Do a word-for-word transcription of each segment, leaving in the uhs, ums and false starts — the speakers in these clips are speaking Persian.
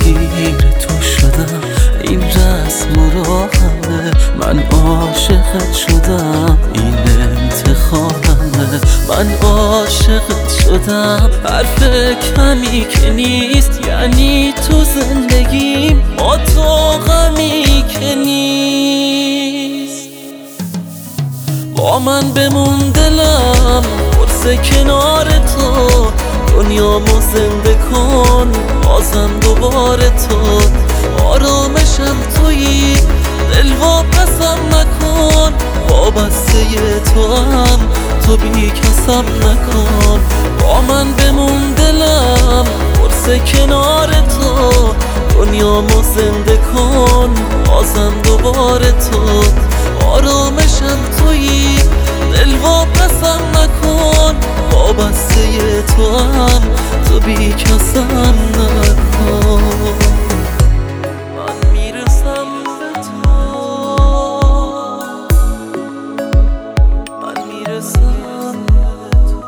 اسیر تو شدم، این رسم و راهمه. من عاشقت شدم، این انتخابمه. من عاشقت شدم، حرف کمی که نیست. یعنی تو زندگیم با تو غمی که نیست. با من بمون دلم، پرسه کنار تو. دنیامو زنده کن، بازم دوباره تو. آرامشم تویی، دل واپسم نکن. وابسته تو هم، تو بی کسم نکن. با من بمون دلم، پرسه کنار تو. دنیامو زنده کن، بازم دوباره تو. آرامشم تویی، دل واپسم نکن. وابسته تو هم، تو بی کسم نکن. من میرسم به تو، من میرسم به تو.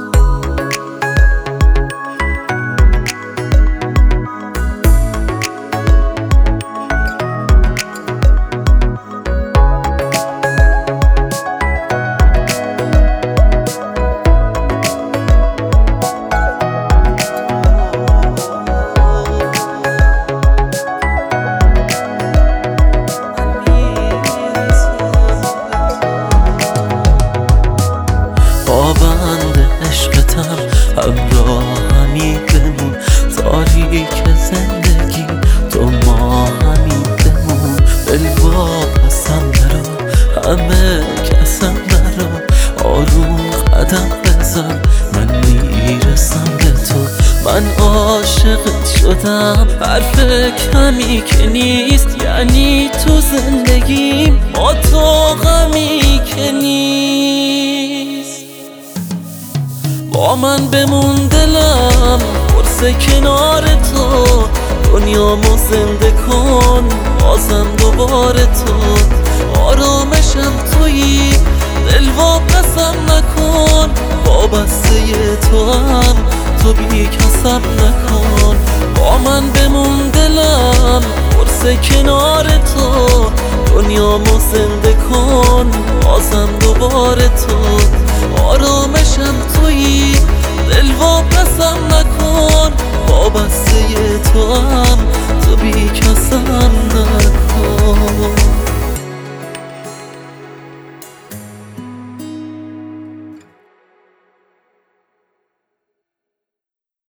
بند عشقتم، همراهمی بمون. تاریک زندگی تو ما همی بمون. دل واپسم نرو، همه کسم نرو. آروم قدم بزن، من میرسم به تو. من عاشقت شدم، حرف کمی که نیست. یعنی تو زندگیم با تو غمی که نیست. با من بمون دلم، پرسه کنار تو. دنیامو زنده کن، بازم دوباره تو. آرامشم تویی، دل واپسم نکن. وابسته تو هم، تو بی کسم نکن. با من بمون دلم، پرسه کنار تو. دنیامو زنده کن، بازم دوباره تو. آرامشم تویی، دل واپسم نکن. وابسته تو هم، تو بی کسم